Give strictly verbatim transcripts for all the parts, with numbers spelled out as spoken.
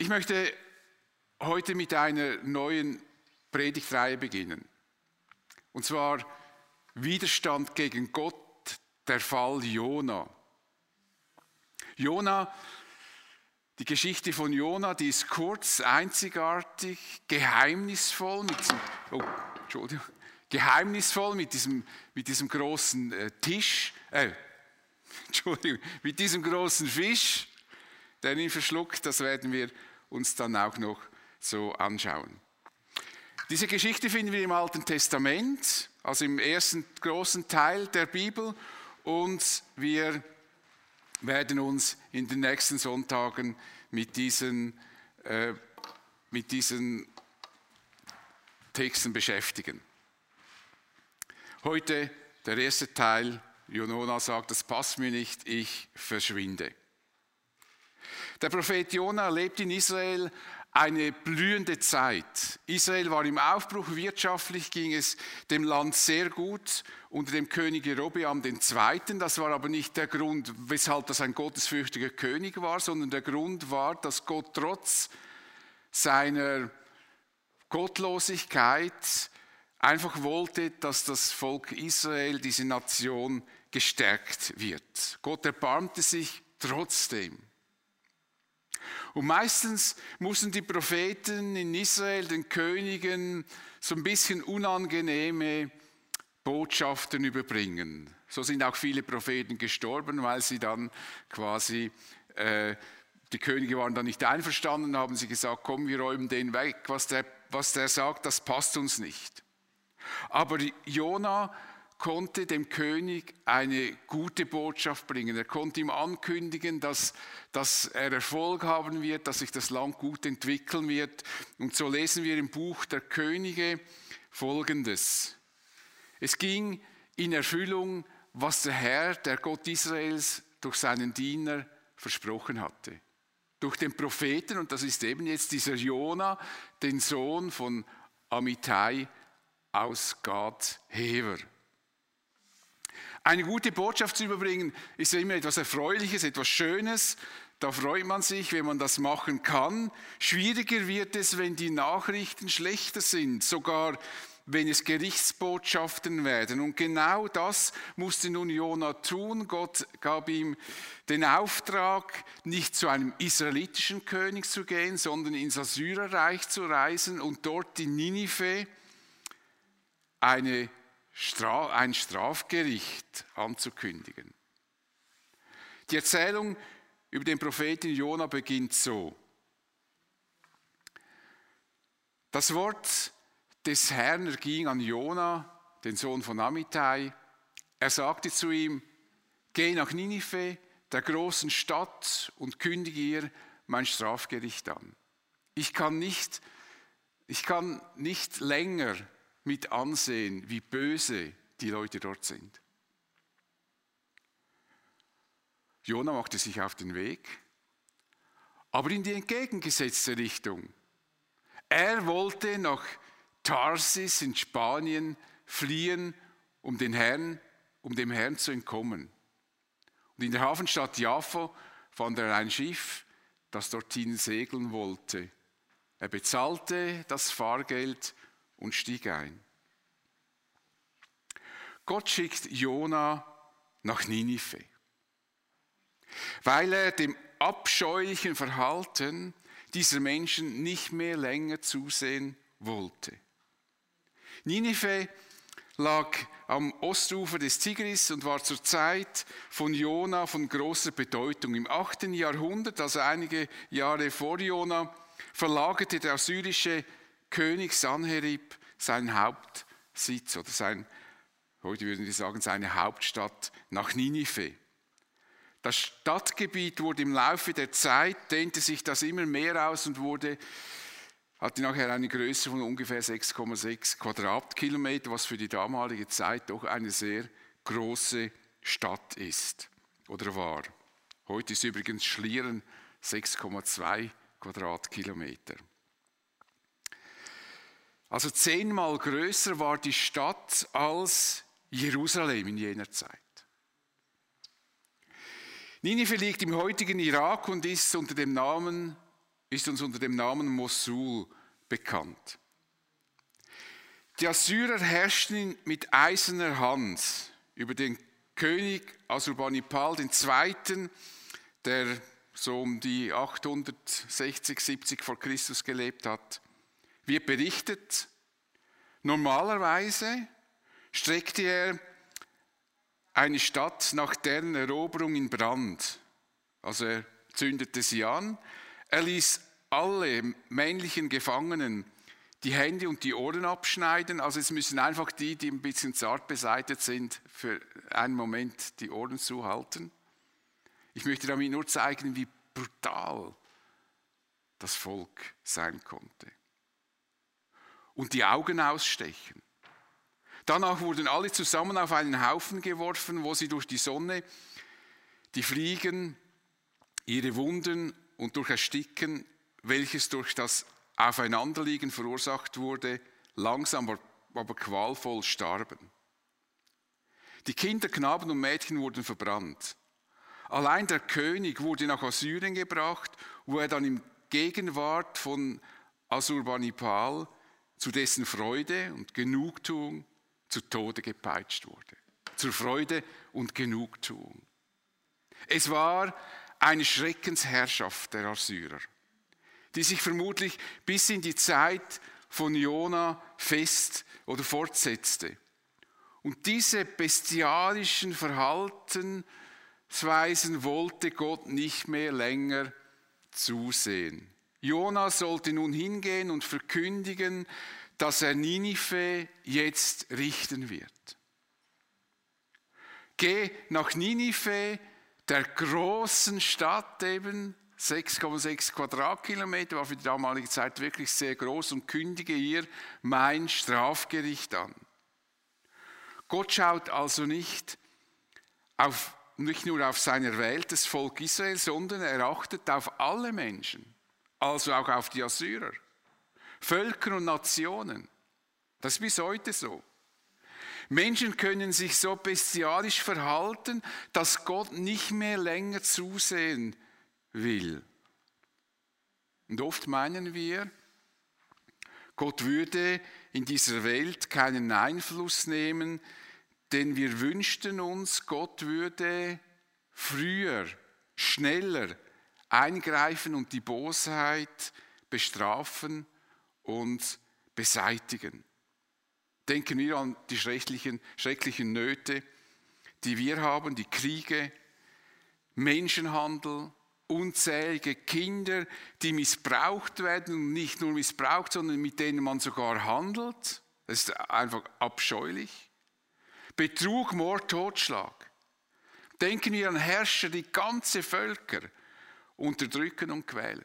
Ich möchte heute mit einer neuen Predigtreihe beginnen. Und zwar Widerstand gegen Gott, der Fall Jona. Jona, die Geschichte von Jona, die ist kurz, einzigartig, geheimnisvoll mit diesem, oh, Entschuldigung, geheimnisvoll mit diesem, mit diesem großen äh, Tisch, äh, Entschuldigung, mit diesem großen Fisch, der ihn verschluckt. Das werden wir uns dann auch noch so anschauen. Diese Geschichte finden wir im Alten Testament, also im ersten großen Teil der Bibel, und wir werden uns in den nächsten Sonntagen mit diesen, äh, mit diesen Texten beschäftigen. Heute der erste Teil, Jona sagt, das passt mir nicht, ich verschwinde. Der Prophet Jona lebt in Israel eine blühende Zeit. Israel war im Aufbruch, wirtschaftlich ging es dem Land sehr gut unter dem König Jerobeam der Zweite. Das war aber nicht der Grund, weshalb das ein gottesfürchtiger König war, sondern der Grund war, dass Gott trotz seiner Gottlosigkeit einfach wollte, dass das Volk Israel, diese Nation, gestärkt wird. Gott erbarmte sich trotzdem. Und meistens mussten die Propheten in Israel den Königen so ein bisschen unangenehme Botschaften überbringen. So sind auch viele Propheten gestorben, weil sie dann quasi, äh, die Könige waren dann nicht einverstanden, haben sie gesagt, komm, wir räumen den weg, was der, was der sagt, das passt uns nicht. Aber Jona konnte dem König eine gute Botschaft bringen. Er konnte ihm ankündigen, dass, dass er Erfolg haben wird, dass sich das Land gut entwickeln wird. Und so lesen wir im Buch der Könige Folgendes. Es ging in Erfüllung, was der Herr, der Gott Israels, durch seinen Diener versprochen hatte. Durch den Propheten, und das ist eben jetzt dieser Jona, den Sohn von Amittai aus Gad Hever. Eine gute Botschaft zu überbringen ist ja immer etwas Erfreuliches, etwas Schönes. Da freut man sich, wenn man das machen kann. Schwieriger wird es, wenn die Nachrichten schlechter sind, sogar wenn es Gerichtsbotschaften werden. Und genau das musste nun Jona tun. Gott gab ihm den Auftrag, nicht zu einem israelitischen König zu gehen, sondern ins Assyrerreich zu reisen und dort in Ninive eine Stra- ein Strafgericht anzukündigen. Die Erzählung über den Propheten Jona beginnt so. Das Wort des Herrn erging an Jona, den Sohn von Amittai. Er sagte zu ihm, geh nach Ninive, der großen Stadt, und kündige ihr mein Strafgericht an. Ich kann nicht, ich kann nicht länger mit ansehen, wie böse die Leute dort sind. Jona machte sich auf den Weg, aber in die entgegengesetzte Richtung. Er wollte nach Tarsis in Spanien fliehen, um den Herrn, um dem Herrn zu entkommen. Und in der Hafenstadt Jaffo fand er ein Schiff, das dorthin segeln wollte. Er bezahlte das Fahrgeld und stieg ein. Gott schickt Jona nach Ninive, weil er dem abscheulichen Verhalten dieser Menschen nicht mehr länger zusehen wollte. Ninive lag am Ostufer des Tigris und war zur Zeit von Jona von großer Bedeutung. Im achten Jahrhundert, also einige Jahre vor Jona, verlagerte der assyrische König Sanherib seinen Hauptsitz oder sein, heute würden wir sagen, seine Hauptstadt nach Ninive. Das Stadtgebiet wurde im Laufe der Zeit, dehnte sich das immer mehr aus und wurde, hatte nachher eine Größe von ungefähr sechs Komma sechs Quadratkilometer, was für die damalige Zeit doch eine sehr große Stadt ist oder war. Heute ist übrigens Schlieren sechs Komma zwei Quadratkilometer. Also zehnmal größer war die Stadt als Jerusalem in jener Zeit. Ninive liegt im heutigen Irak und ist unter dem Namen ist uns unter dem Namen Mosul bekannt. Die Assyrer herrschten mit eiserner Hand über den König Assurbanipal der Zweite., der so um die achthundertsechzig, siebzig vor Christus gelebt hat. Wird berichtet, normalerweise streckte er eine Stadt nach deren Eroberung in Brand. Also er zündete sie an. Er ließ alle männlichen Gefangenen die Hände und die Ohren abschneiden. Also es müssen einfach die, die ein bisschen zart beseitigt sind, für einen Moment die Ohren zuhalten. Ich möchte damit nur zeigen, wie brutal das Volk sein konnte. Und die Augen ausstechen. Danach wurden alle zusammen auf einen Haufen geworfen, wo sie durch die Sonne, die Fliegen, ihre Wunden und durch Ersticken, welches durch das Aufeinanderliegen verursacht wurde, langsam aber qualvoll starben. Die Kinder, Knaben und Mädchen wurden verbrannt. Allein der König wurde nach Assyrien gebracht, wo er dann in Gegenwart von Assurbanipal zu dessen Freude und Genugtuung zu Tode gepeitscht wurde. Zur Freude und Genugtuung. Es war eine Schreckensherrschaft der Assyrer, die sich vermutlich bis in die Zeit von Jona fest oder fortsetzte. Und diese bestialischen Verhaltensweisen wollte Gott nicht mehr länger zusehen. Jona sollte nun hingehen und verkündigen, dass er Ninive jetzt richten wird. Geh nach Ninive, der großen Stadt eben, sechs Komma sechs Quadratkilometer, war für die damalige Zeit wirklich sehr groß, und kündige ihr mein Strafgericht an. Gott schaut also nicht, auf, nicht nur auf sein erwähltes Volk Israel, sondern er achtet auf alle Menschen, also auch auf die Assyrer, Völker und Nationen. Das ist bis heute so. Menschen können sich so bestialisch verhalten, dass Gott nicht mehr länger zusehen will. Und oft meinen wir, Gott würde in dieser Welt keinen Einfluss nehmen, denn wir wünschten uns, Gott würde früher, schneller eingreifen und die Bosheit bestrafen und beseitigen. Denken wir an die schrecklichen, schrecklichen Nöte, die wir haben, die Kriege, Menschenhandel, unzählige Kinder, die missbraucht werden, und nicht nur missbraucht, sondern mit denen man sogar handelt. Das ist einfach abscheulich. Betrug, Mord, Totschlag. Denken wir an Herrscher, die ganze Völker unterdrücken und quälen.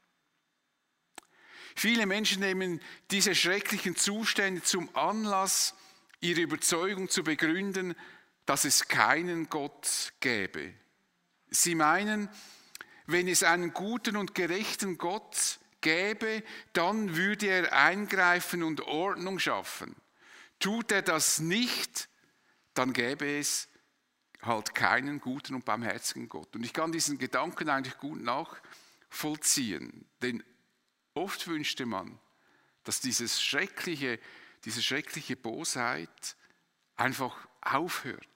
Viele Menschen nehmen diese schrecklichen Zustände zum Anlass, ihre Überzeugung zu begründen, dass es keinen Gott gäbe. Sie meinen, wenn es einen guten und gerechten Gott gäbe, dann würde er eingreifen und Ordnung schaffen. Tut er das nicht, dann gäbe es halt keinen guten und barmherzigen Gott. Und ich kann diesen Gedanken eigentlich gut nachvollziehen, denn oft wünschte man, dass dieses schreckliche, diese schreckliche Bosheit einfach aufhört.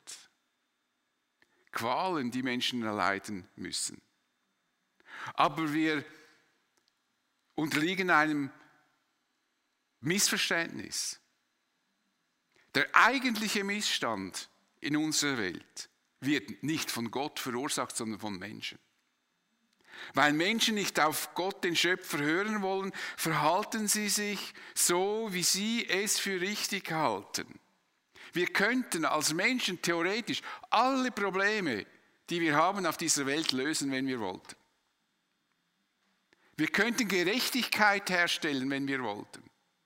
Qualen, die Menschen erleiden müssen. Aber wir unterliegen einem Missverständnis. Der eigentliche Missstand in unserer Welt wird nicht von Gott verursacht, sondern von Menschen. Weil Menschen nicht auf Gott, den Schöpfer, hören wollen, verhalten sie sich so, wie sie es für richtig halten. Wir könnten als Menschen theoretisch alle Probleme, die wir haben auf dieser Welt, lösen, wenn wir wollten. Wir könnten Gerechtigkeit herstellen, wenn wir wollten.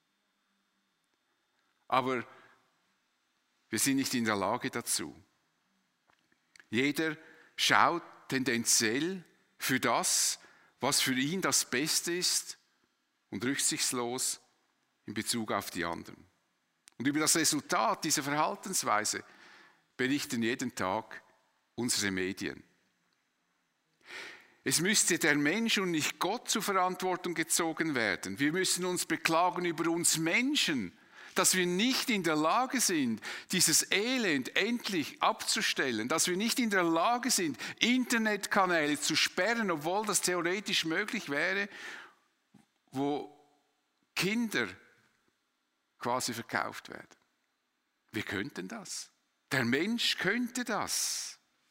Aber wir sind nicht in der Lage dazu. Jeder schaut tendenziell für das, was für ihn das Beste ist, und rücksichtslos in Bezug auf die anderen. Und über das Resultat dieser Verhaltensweise berichten jeden Tag unsere Medien. Es müsste der Mensch und nicht Gott zur Verantwortung gezogen werden. Wir müssen uns beklagen über uns Menschen, dass wir nicht in der Lage sind, dieses Elend endlich abzustellen, dass wir nicht in der Lage sind, Internetkanäle zu sperren, obwohl das theoretisch möglich wäre, wo Kinder quasi verkauft werden. Wir könnten das. Der Mensch könnte das.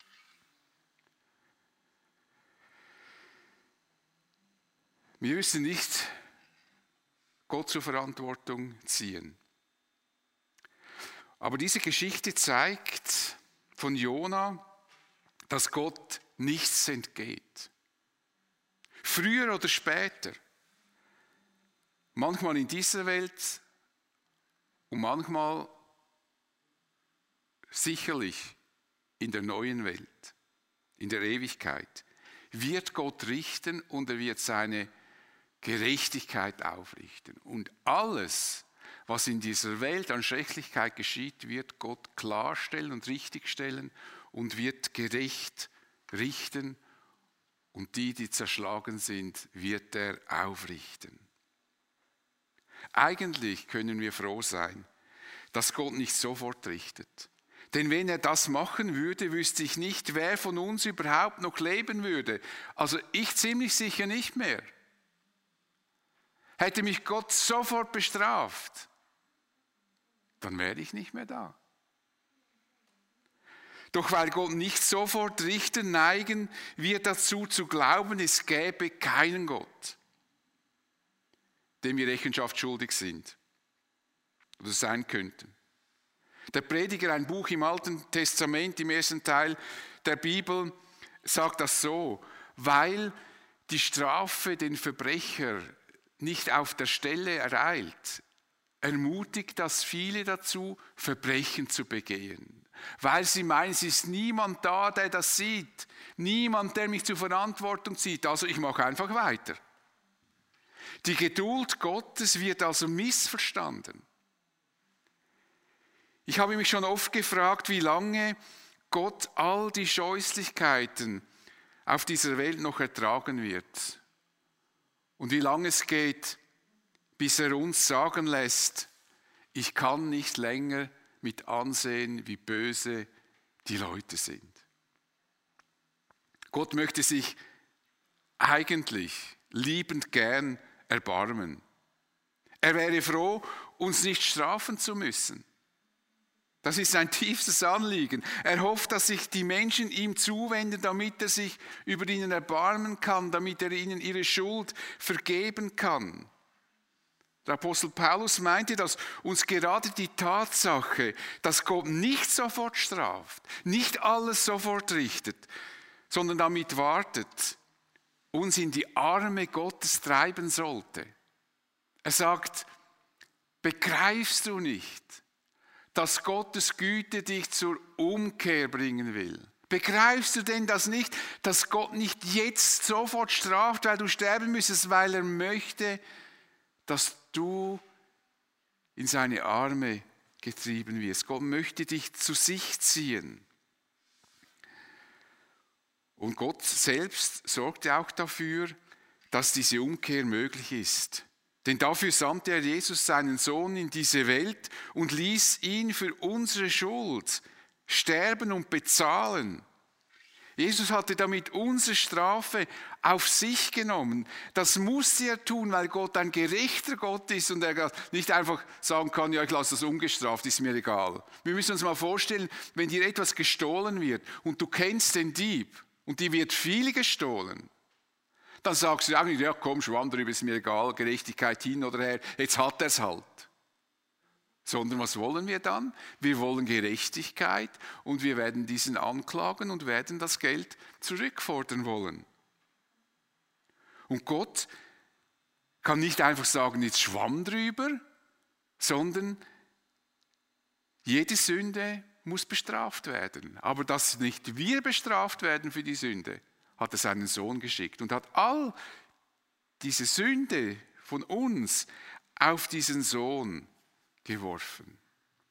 Wir müssen nicht Gott zur Verantwortung ziehen. Aber diese Geschichte zeigt von Jona, dass Gott nichts entgeht. Früher oder später. Manchmal in dieser Welt und manchmal sicherlich in der neuen Welt, in der Ewigkeit, wird Gott richten und er wird seine Gerechtigkeit aufrichten. Und alles, was in dieser Welt an Schrecklichkeit geschieht, wird Gott klarstellen und richtigstellen und wird gerecht richten. Und die, die zerschlagen sind, wird er aufrichten. Eigentlich können wir froh sein, dass Gott nicht sofort richtet. Denn wenn er das machen würde, wüsste ich nicht, wer von uns überhaupt noch leben würde. Also ich ziemlich sicher nicht mehr. Hätte mich Gott sofort bestraft, dann wäre ich nicht mehr da. Doch weil Gott nicht sofort richten, neigen wir dazu zu glauben, es gäbe keinen Gott, dem wir Rechenschaft schuldig sind oder sein könnten. Der Prediger, ein Buch im Alten Testament, im ersten Teil der Bibel, sagt das so: Weil die Strafe den Verbrecher nicht auf der Stelle ereilt, ermutigt das viele dazu, Verbrechen zu begehen. Weil sie meinen, es ist niemand da, der das sieht. Niemand, der mich zur Verantwortung zieht. Also ich mache einfach weiter. Die Geduld Gottes wird also missverstanden. Ich habe mich schon oft gefragt, wie lange Gott all die Scheußlichkeiten auf dieser Welt noch ertragen wird. Und wie lange es geht, bis er uns sagen lässt, ich kann nicht länger mit ansehen, wie böse die Leute sind. Gott möchte sich eigentlich liebend gern erbarmen. Er wäre froh, uns nicht strafen zu müssen. Das ist sein tiefstes Anliegen. Er hofft, dass sich die Menschen ihm zuwenden, damit er sich über ihnen erbarmen kann, damit er ihnen ihre Schuld vergeben kann. Der Apostel Paulus meinte, dass uns gerade die Tatsache, dass Gott nicht sofort straft, nicht alles sofort richtet, sondern damit wartet, uns in die Arme Gottes treiben sollte. Er sagt, begreifst du nicht, dass Gottes Güte dich zur Umkehr bringen will? Begreifst du denn das nicht, dass Gott nicht jetzt sofort straft, weil du sterben müsstest, weil er möchte, dass du in seine Arme getrieben wirst? Gott möchte dich zu sich ziehen. Und Gott selbst sorgte auch dafür, dass diese Umkehr möglich ist. Denn dafür sandte er Jesus, seinen Sohn, in diese Welt und ließ ihn für unsere Schuld sterben und bezahlen. Jesus hatte damit unsere Strafe auf sich genommen. Das musste er tun, weil Gott ein gerechter Gott ist und er nicht einfach sagen kann, ja, ich lasse das ungestraft, ist mir egal. Wir müssen uns mal vorstellen, wenn dir etwas gestohlen wird und du kennst den Dieb und dir wird viel gestohlen, dann sagst du eigentlich, ja komm, schwamm drüber, ist mir egal, Gerechtigkeit hin oder her, jetzt hat er es halt. Sondern was wollen wir dann? Wir wollen Gerechtigkeit und wir werden diesen anklagen und werden das Geld zurückfordern wollen. Und Gott kann nicht einfach sagen, jetzt schwamm drüber, sondern jede Sünde muss bestraft werden. Aber dass nicht wir bestraft werden für die Sünde, hat er seinen Sohn geschickt und hat all diese Sünde von uns auf diesen Sohn geworfen.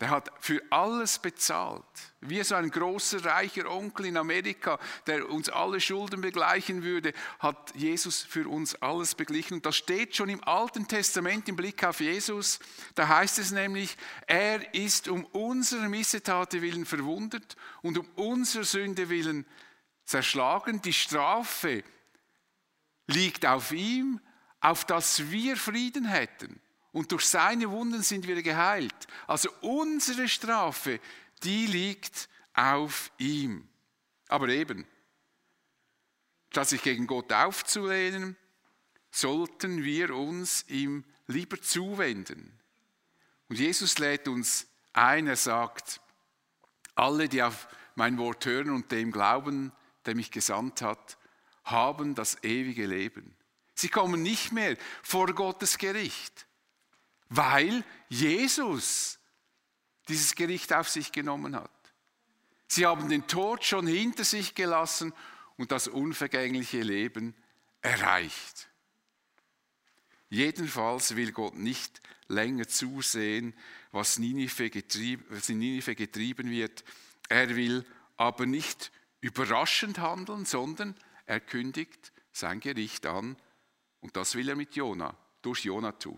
Der hat für alles bezahlt. Wie so ein großer, reicher Onkel in Amerika, der uns alle Schulden begleichen würde, hat Jesus für uns alles beglichen. Und das steht schon im Alten Testament im Blick auf Jesus. Da heißt es nämlich, er ist um unserer Missetate willen verwundet und um unserer Sünde willen zerschlagen. Die Strafe liegt auf ihm, auf dass wir Frieden hätten. Und durch seine Wunden sind wir geheilt. Also unsere Strafe, die liegt auf ihm. Aber eben, statt sich gegen Gott aufzulehnen, sollten wir uns ihm lieber zuwenden. Und Jesus lädt uns ein, er sagt, alle, die auf mein Wort hören und dem glauben, der mich gesandt hat, haben das ewige Leben. Sie kommen nicht mehr vor Gottes Gericht, weil Jesus dieses Gericht auf sich genommen hat. Sie haben den Tod schon hinter sich gelassen und das unvergängliche Leben erreicht. Jedenfalls will Gott nicht länger zusehen, was Ninive getrieben, was in Ninive getrieben wird. Er will aber nicht überraschend handeln, sondern er kündigt sein Gericht an. Und das will er mit Jona, durch Jona tun.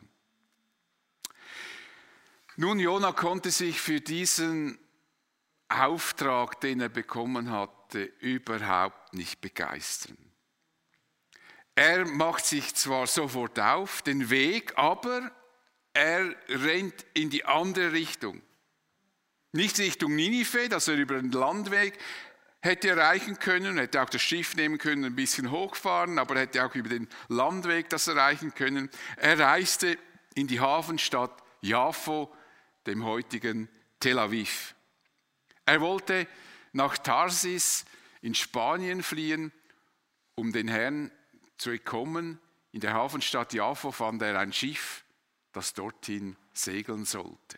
Nun, Jona konnte sich für diesen Auftrag, den er bekommen hatte, überhaupt nicht begeistern. Er macht sich zwar sofort auf den Weg, aber er rennt in die andere Richtung. Nicht Richtung Ninive, dass er über den Landweg hätte erreichen können, hätte auch das Schiff nehmen können, ein bisschen hochfahren, aber hätte auch über den Landweg das erreichen können. Er reiste in die Hafenstadt Jaffo, dem heutigen Tel Aviv. Er wollte nach Tarsis in Spanien fliehen, um den Herrn zu entkommen. In der Hafenstadt Jaffo fand er ein Schiff, das dorthin segeln sollte.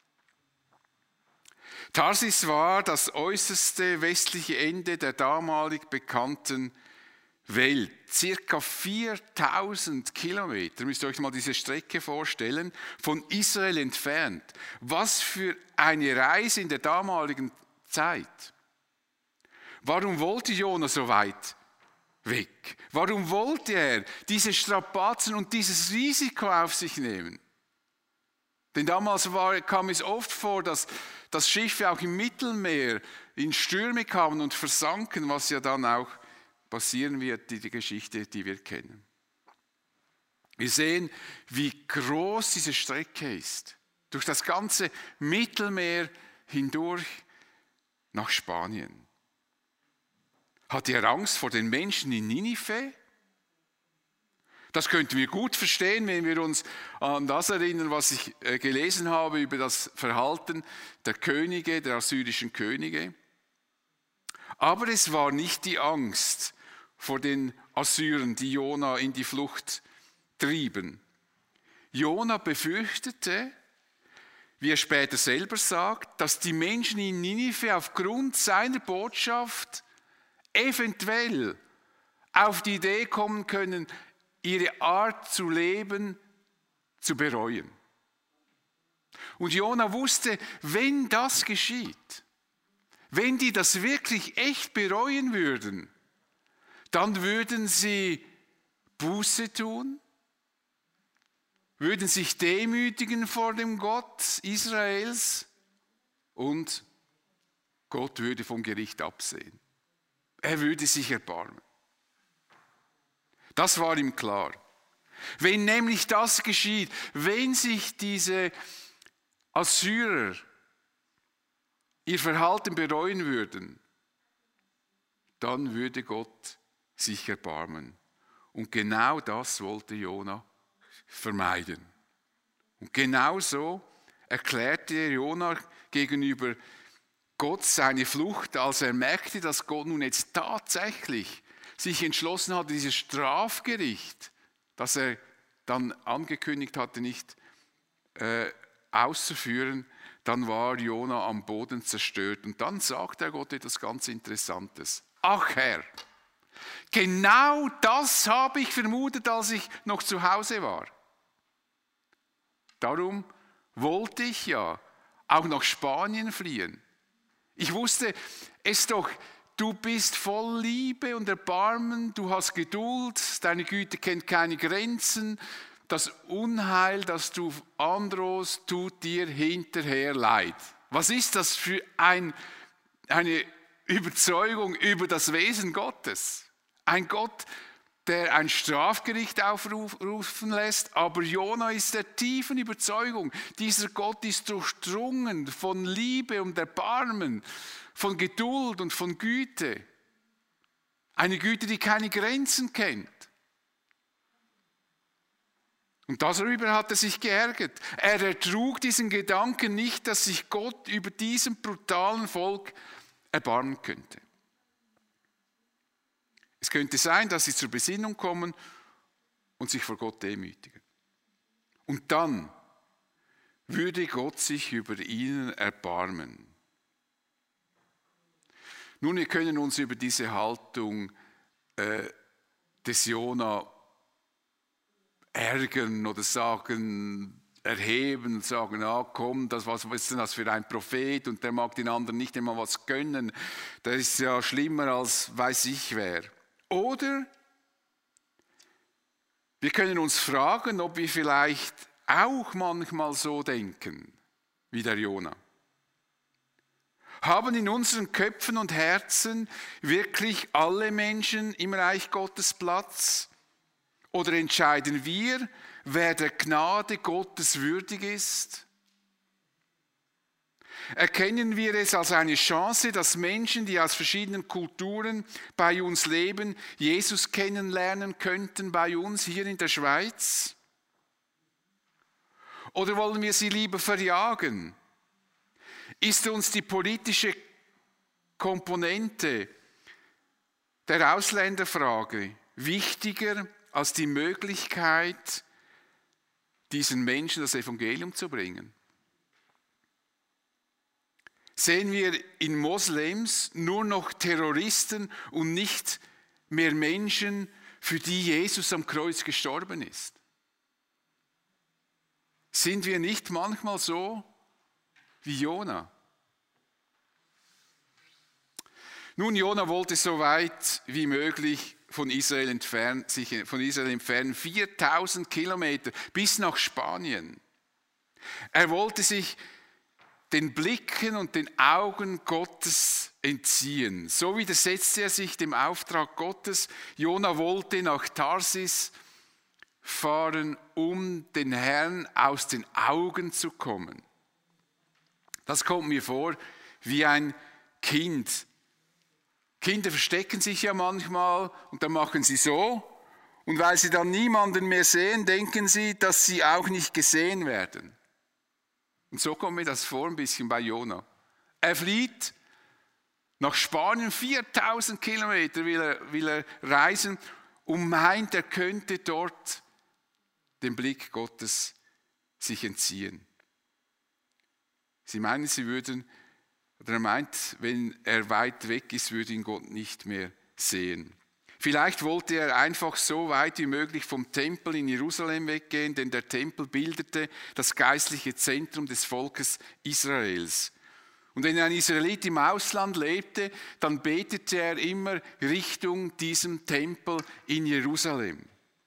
Tarsis war das äußerste westliche Ende der damalig bekannten Welt. Circa viertausend Kilometer, müsst ihr euch mal diese Strecke vorstellen, von Israel entfernt. Was für eine Reise in der damaligen Zeit. Warum wollte Jona so weit weg? Warum wollte er diese Strapazen und dieses Risiko auf sich nehmen? Denn damals war, kam es oft vor, dass, dass Schiffe auch im Mittelmeer in Stürme kamen und versanken, was ja dann auch passieren wird, die, die Geschichte, die wir kennen. Wir sehen, wie groß diese Strecke ist. Durch das ganze Mittelmeer hindurch nach Spanien. Hatte er Angst vor den Menschen in Ninive? Das könnten wir gut verstehen, wenn wir uns an das erinnern, was ich gelesen habe über das Verhalten der Könige, der assyrischen Könige. Aber es war nicht die Angst vor den Assyrern, die Jona in die Flucht trieben. Jona befürchtete, wie er später selber sagt, dass die Menschen in Ninive aufgrund seiner Botschaft eventuell auf die Idee kommen können, ihre Art zu leben zu bereuen. Und Jona wusste, wenn das geschieht, wenn die das wirklich echt bereuen würden, dann würden sie Buße tun, würden sich demütigen vor dem Gott Israels und Gott würde vom Gericht absehen. Er würde sich erbarmen. Das war ihm klar. Wenn nämlich das geschieht, wenn sich diese Assyrer ihr Verhalten bereuen würden, dann würde Gott sich erbarmen. Und genau das wollte Jona vermeiden. Und genau so erklärte Jona gegenüber Gott seine Flucht, als er merkte, dass Gott nun jetzt tatsächlich sich entschlossen hatte, dieses Strafgericht, das er dann angekündigt hatte, nicht äh, auszuführen, dann war Jona am Boden zerstört. Und dann sagt er Gott etwas ganz Interessantes. Ach Herr, genau das habe ich vermutet, als ich noch zu Hause war. Darum wollte ich ja auch nach Spanien fliehen. Ich wusste es doch, du bist voll Liebe und Erbarmen, du hast Geduld, deine Güte kennt keine Grenzen. Das Unheil, das du androhst, tut dir hinterher leid. Was ist das für ein, eine Überzeugung über das Wesen Gottes? Ein Gott, der ein Strafgericht aufrufen lässt, aber Jona ist der tiefen Überzeugung, dieser Gott ist durchdrungen von Liebe und Erbarmen, von Geduld und von Güte. Eine Güte, die keine Grenzen kennt. Und darüber hat er sich geärgert. Er ertrug diesen Gedanken nicht, dass sich Gott über diesem brutalen Volk erbarmen könnte. Es könnte sein, dass sie zur Besinnung kommen und sich vor Gott demütigen. Und dann würde Gott sich über ihnen erbarmen. Nun, wir können uns über diese Haltung äh, des Jona ärgern oder sagen, erheben und sagen, ah komm, das, was, was ist denn das für ein Prophet und der mag den anderen nicht einmal was gönnen. Das ist ja schlimmer als weiß ich wer. Oder wir können uns fragen, ob wir vielleicht auch manchmal so denken wie der Jona. Haben in unseren Köpfen und Herzen wirklich alle Menschen im Reich Gottes Platz? Oder entscheiden wir, wer der Gnade Gottes würdig ist? Erkennen wir es als eine Chance, dass Menschen, die aus verschiedenen Kulturen bei uns leben, Jesus kennenlernen könnten bei uns hier in der Schweiz? Oder wollen wir sie lieber verjagen? Ist uns die politische Komponente der Ausländerfrage wichtiger als die Möglichkeit, diesen Menschen das Evangelium zu bringen? Sehen wir in Moslems nur noch Terroristen und nicht mehr Menschen, für die Jesus am Kreuz gestorben ist? Sind wir nicht manchmal so wie Jona? Nun, Jona wollte so weit wie möglich von Israel entfernen, sich von Israel entfernen, viertausend Kilometer bis nach Spanien. Er wollte sich den Blicken und den Augen Gottes entziehen. So widersetzte er sich dem Auftrag Gottes. Jona wollte nach Tarsis fahren, um den Herrn aus den Augen zu kommen. Das kommt mir vor wie ein Kind. Kinder verstecken sich ja manchmal und dann machen sie so. Und weil sie dann niemanden mehr sehen, denken sie, dass sie auch nicht gesehen werden. Und so kommt mir das vor ein bisschen bei Jona. Er flieht nach Spanien, viertausend Kilometer will er, will er reisen und meint, er könnte dort dem Blick Gottes sich entziehen. Sie meinen, sie würden, oder er meint, wenn er weit weg ist, würde ihn Gott nicht mehr sehen. Vielleicht wollte er einfach so weit wie möglich vom Tempel in Jerusalem weggehen, denn der Tempel bildete das geistliche Zentrum des Volkes Israels. Und wenn ein Israelit im Ausland lebte, dann betete er immer Richtung diesem Tempel in Jerusalem.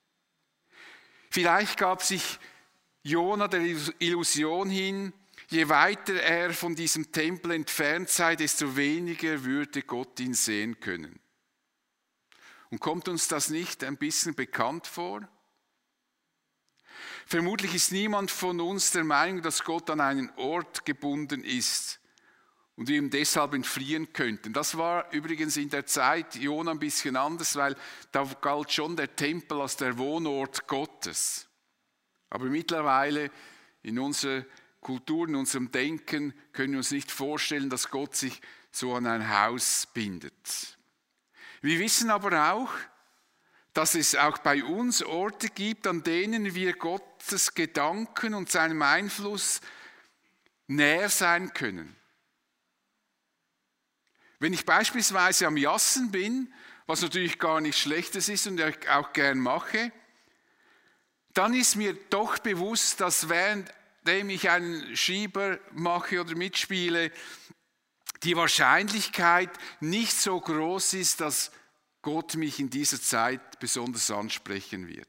Vielleicht gab sich Jona der Illusion hin, je weiter er von diesem Tempel entfernt sei, desto weniger würde Gott ihn sehen können. Und kommt uns das nicht ein bisschen bekannt vor? Vermutlich ist niemand von uns der Meinung, dass Gott an einen Ort gebunden ist und wir ihm deshalb entfliehen könnten. Das war übrigens in der Zeit Jona ein bisschen anders, weil da galt schon der Tempel als der Wohnort Gottes. Aber mittlerweile in unserer Kultur, in unserem Denken können wir uns nicht vorstellen, dass Gott sich so an ein Haus bindet. Wir wissen aber auch, dass es auch bei uns Orte gibt, an denen wir Gottes Gedanken und seinem Einfluss näher sein können. Wenn ich beispielsweise am Jassen bin, was natürlich gar nichts Schlechtes ist und ich auch gern mache, dann ist mir doch bewusst, dass während währenddem ich einen Schieber mache oder mitspiele, die Wahrscheinlichkeit nicht so groß ist, dass Gott mich in dieser Zeit besonders ansprechen wird.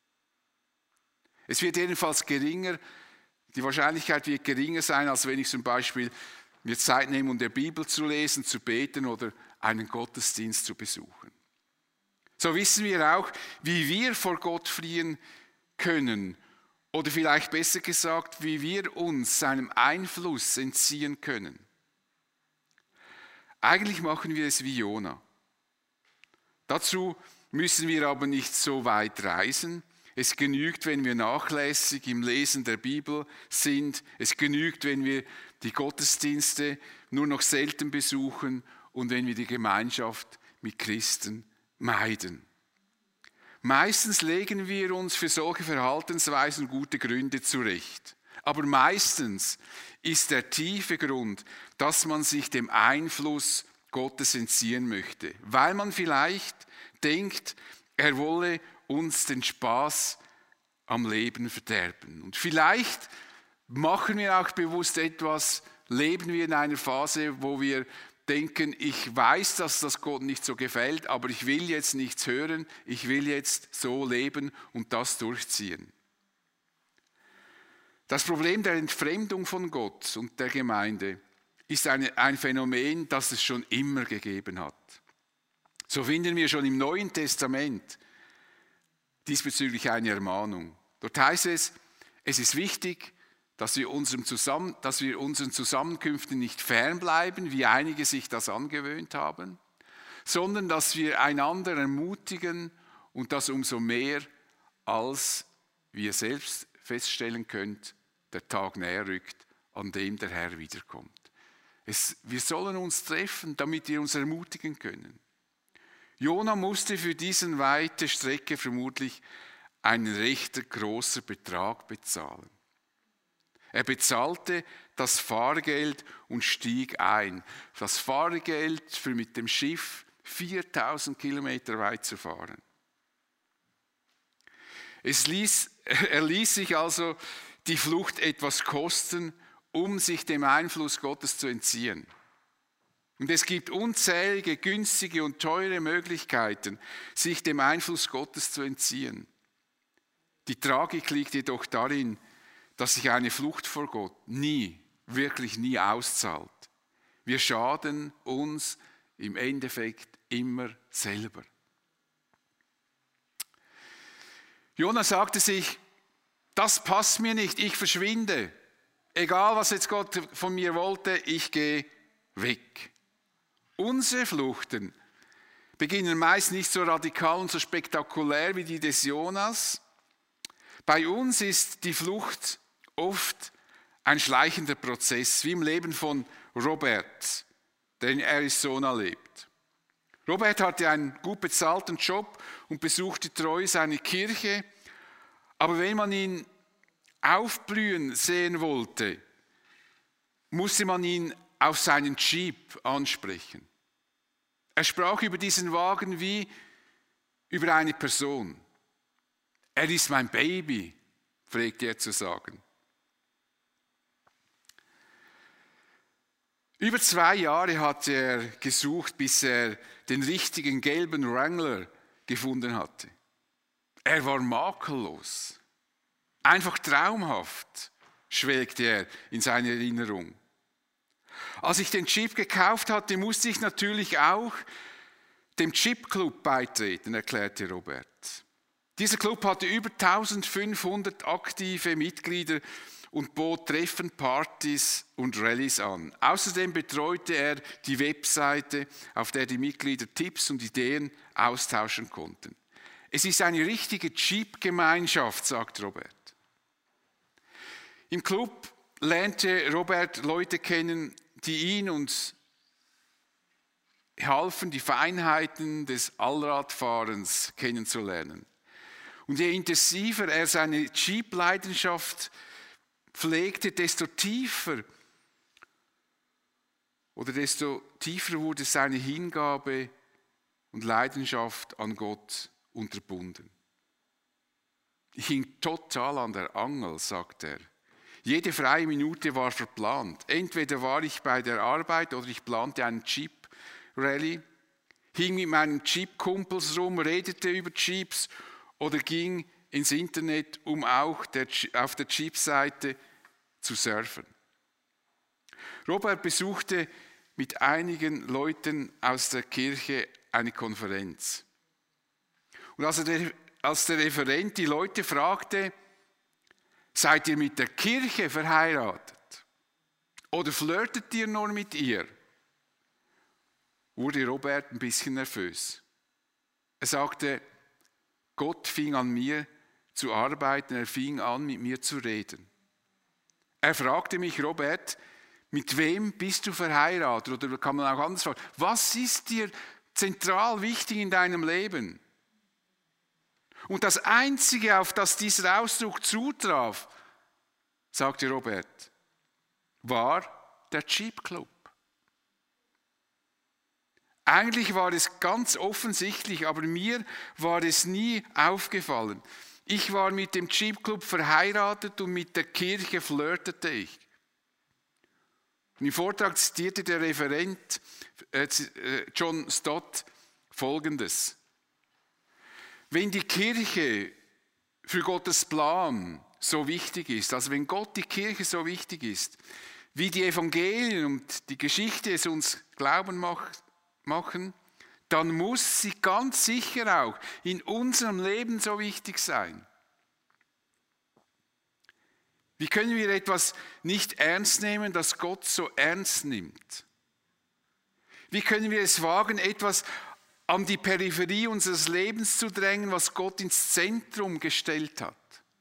Es wird jedenfalls geringer, die Wahrscheinlichkeit wird geringer sein, als wenn ich zum Beispiel mir Zeit nehme, um der Bibel zu lesen, zu beten oder einen Gottesdienst zu besuchen. So wissen wir auch, wie wir vor Gott fliehen können oder vielleicht besser gesagt, wie wir uns seinem Einfluss entziehen können. Eigentlich machen wir es wie Jona. Dazu müssen wir aber nicht so weit reisen. Es genügt, wenn wir nachlässig im Lesen der Bibel sind. Es genügt, wenn wir die Gottesdienste nur noch selten besuchen und wenn wir die Gemeinschaft mit Christen meiden. Meistens legen wir uns für solche Verhaltensweisen gute Gründe zurecht. Aber meistens ist der tiefe Grund, dass man sich dem Einfluss Gottes entziehen möchte, weil man vielleicht denkt, er wolle uns den Spaß am Leben verderben. Und vielleicht machen wir auch bewusst etwas, leben wir in einer Phase, wo wir denken, ich weiß, dass das Gott nicht so gefällt, aber ich will jetzt nichts hören, ich will jetzt so leben und das durchziehen. Das Problem der Entfremdung von Gott und der Gemeinde ist eine, ein Phänomen, das es schon immer gegeben hat. So finden wir schon im Neuen Testament diesbezüglich eine Ermahnung. Dort heißt es, es ist wichtig, dass wir, unserem Zusammen, dass wir unseren Zusammenkünften nicht fernbleiben, wie einige sich das angewöhnt haben, sondern dass wir einander ermutigen und das umso mehr, als wie ihr selbst feststellen könnt, der Tag näher rückt, an dem der Herr wiederkommt. Es, wir sollen uns treffen, damit wir uns ermutigen können. Jona musste für diese weite Strecke vermutlich einen recht großen Betrag bezahlen. Er bezahlte das Fahrgeld und stieg ein. Das Fahrgeld für mit dem Schiff viertausend Kilometer weit zu fahren. Es ließ, er ließ sich also die Flucht etwas kosten, um sich dem Einfluss Gottes zu entziehen. Und es gibt unzählige günstige und teure Möglichkeiten, sich dem Einfluss Gottes zu entziehen. Die Tragik liegt jedoch darin, dass sich eine Flucht vor Gott nie, wirklich nie auszahlt. Wir schaden uns im Endeffekt immer selber. Jona sagte sich, das passt mir nicht, ich verschwinde. Egal, was jetzt Gott von mir wollte, ich gehe weg. Unsere Fluchten beginnen meist nicht so radikal und so spektakulär wie die des Jonas. Bei uns ist die Flucht oft ein schleichender Prozess, wie im Leben von Robert, der in Arizona lebt. Robert hatte einen gut bezahlten Job und besuchte treu seine Kirche, aber wenn man ihn aufblühen sehen wollte, musste man ihn auf seinen Jeep ansprechen. Er sprach über diesen Wagen wie über eine Person. Er ist mein Baby, pflegte er zu sagen. Über zwei Jahre hat er gesucht, bis er den richtigen gelben Wrangler gefunden hatte. Er war makellos. Einfach traumhaft, schwelgte er in seiner Erinnerung. Als ich den Jeep gekauft hatte, musste ich natürlich auch dem Jeep Club beitreten, erklärte Robert. Dieser Club hatte über eintausendfünfhundert aktive Mitglieder und bot Treffen, Partys und Rallyes an. Außerdem betreute er die Webseite, auf der die Mitglieder Tipps und Ideen austauschen konnten. Es ist eine richtige Jeep-Gemeinschaft, sagt Robert. Im Club lernte Robert Leute kennen, die ihn und halfen, die Feinheiten des Allradfahrens kennenzulernen. Und je intensiver er seine Jeep-Leidenschaft pflegte, desto tiefer oder desto tiefer wurde seine Hingabe und Leidenschaft an Gott unterbunden. Ich hing total an der Angel, sagt er. Jede freie Minute war verplant. Entweder war ich bei der Arbeit oder ich plante einen Jeep-Rallye, hing mit meinen Jeep-Kumpels rum, redete über Jeeps oder ging ins Internet, um auch der, auf der Jeep-Seite zu surfen. Robert besuchte mit einigen Leuten aus der Kirche eine Konferenz. Und als der, als der Referent die Leute fragte, seid ihr mit der Kirche verheiratet? Oder flirtet ihr nur mit ihr? Wurde Robert ein bisschen nervös. Er sagte, Gott fing an mir zu arbeiten, er fing an mit mir zu reden. Er fragte mich, Robert, mit wem bist du verheiratet? Oder kann man auch anders fragen, was ist dir zentral wichtig in deinem Leben? Und das Einzige, auf das dieser Ausdruck zutraf, sagte Robert, war der Jeep Club. Eigentlich war es ganz offensichtlich, aber mir war es nie aufgefallen. Ich war mit dem Jeep Club verheiratet und mit der Kirche flirtete ich. Und im Vortrag zitierte der Referent äh, John Stott Folgendes. Wenn die Kirche für Gottes Plan so wichtig ist, also wenn Gott die Kirche so wichtig ist, wie die Evangelien und die Geschichte es uns glauben macht, machen, dann muss sie ganz sicher auch in unserem Leben so wichtig sein. Wie können wir etwas nicht ernst nehmen, das Gott so ernst nimmt? Wie können wir es wagen, etwas an die Peripherie unseres Lebens zu drängen, was Gott ins Zentrum gestellt hat?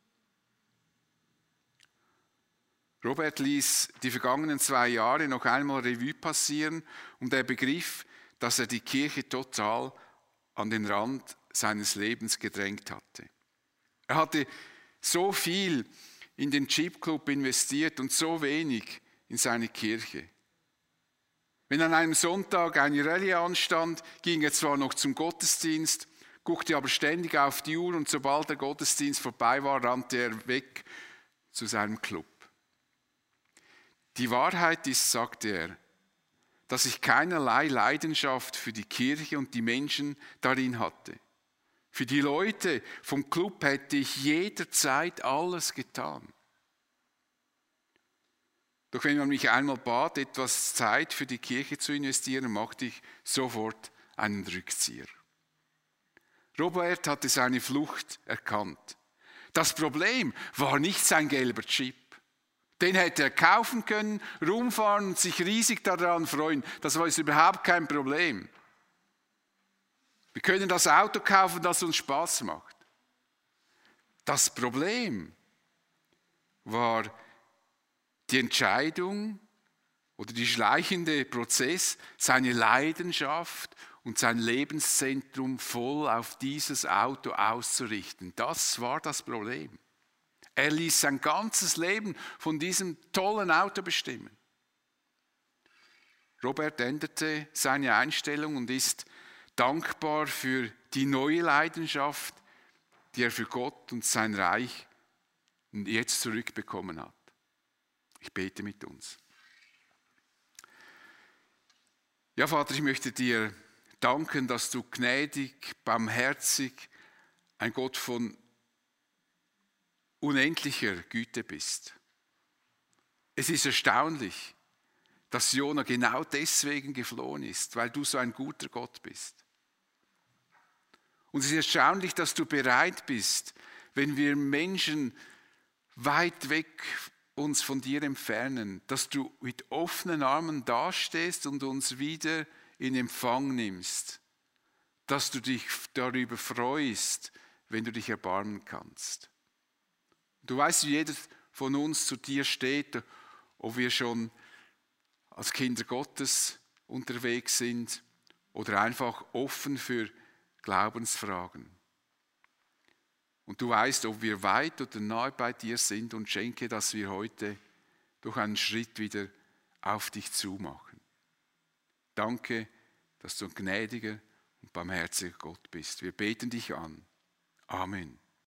Robert ließ die vergangenen zwei Jahre noch einmal Revue passieren und er begriff, dass er die Kirche total an den Rand seines Lebens gedrängt hatte. Er hatte so viel in den Jeep Club investiert und so wenig in seine Kirche. Wenn an einem Sonntag eine Rallye anstand, ging er zwar noch zum Gottesdienst, guckte aber ständig auf die Uhr und sobald der Gottesdienst vorbei war, rannte er weg zu seinem Club. Die Wahrheit ist, sagte er, dass ich keinerlei Leidenschaft für die Kirche und die Menschen darin hatte. Für die Leute vom Club hätte ich jederzeit alles getan. Doch wenn man mich einmal bat, etwas Zeit für die Kirche zu investieren, machte ich sofort einen Rückzieher. Robert hatte seine Flucht erkannt. Das Problem war nicht sein gelber Jeep. Den hätte er kaufen können, rumfahren und sich riesig daran freuen. Das war überhaupt kein Problem. Wir können das Auto kaufen, das uns Spaß macht. Das Problem war die Entscheidung oder der schleichende Prozess, seine Leidenschaft und sein Lebenszentrum voll auf dieses Auto auszurichten. Das war das Problem. Er ließ sein ganzes Leben von diesem tollen Auto bestimmen. Robert änderte seine Einstellung und ist dankbar für die neue Leidenschaft, die er für Gott und sein Reich jetzt zurückbekommen hat. Ich bete mit uns. Ja, Vater, ich möchte dir danken, dass du gnädig, barmherzig, ein Gott von unendlicher Güte bist. Es ist erstaunlich, dass Jona genau deswegen geflohen ist, weil du so ein guter Gott bist. Und es ist erstaunlich, dass du bereit bist, wenn wir Menschen weit weg uns von dir entfernen, dass du mit offenen Armen dastehst und uns wieder in Empfang nimmst, dass du dich darüber freust, wenn du dich erbarmen kannst. Du weißt, wie jeder von uns zu dir steht, ob wir schon als Kinder Gottes unterwegs sind oder einfach offen für Glaubensfragen. Und du weißt, ob wir weit oder nahe bei dir sind und schenke, dass wir heute durch einen Schritt wieder auf dich zumachen. Danke, dass du ein gnädiger und barmherziger Gott bist. Wir beten dich an. Amen.